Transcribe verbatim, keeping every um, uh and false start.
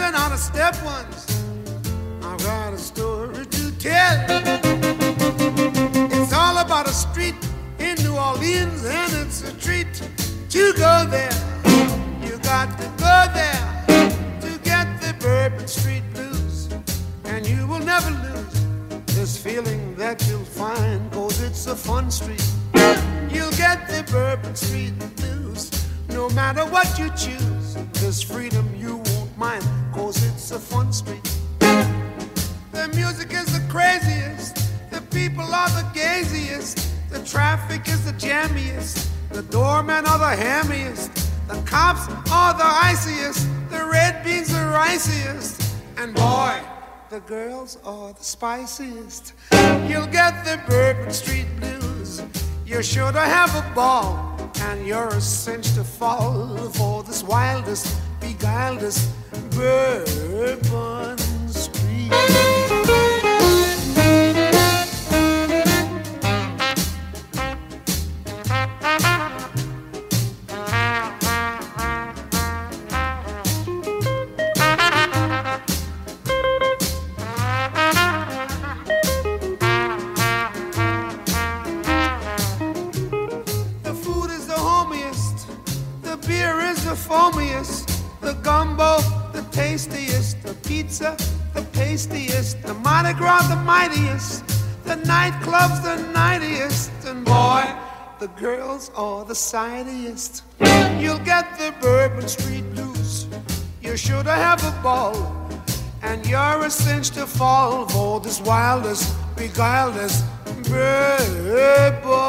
dancing on the step ones. I've got a story to tell. It's all about a street in New Orleans, and it's a treat to go there. You got to go there to get the Bourbon Street blues, and you will never lose this feeling that you'll find, 'cause it's a fun street. You'll get the Bourbon Street blues no matter what you choose. This freedom you won't mind, 'cause it's a fun street. The music is the craziest, the people are the gaziest, the traffic is the jammiest, the doormen are the hammiest, the cops are the iciest, the red beans the riciest, and boy, the girls are the spiciest. You'll get the Bourbon Street blues. You're sure to have a ball, and you're a cinch to fall for this wildest, beguiledest Bourbon Street. Foamiest, the gumbo, the tastiest, the pizza, the pastiest, the Mardi Gras, the mightiest, the nightclubs, the nightiest, and boy, the girls are the sightiest. You'll get the Bourbon Street blues. You're sure to have a ball, and you're a cinch to fall for this wildest, beguiledest Bourbon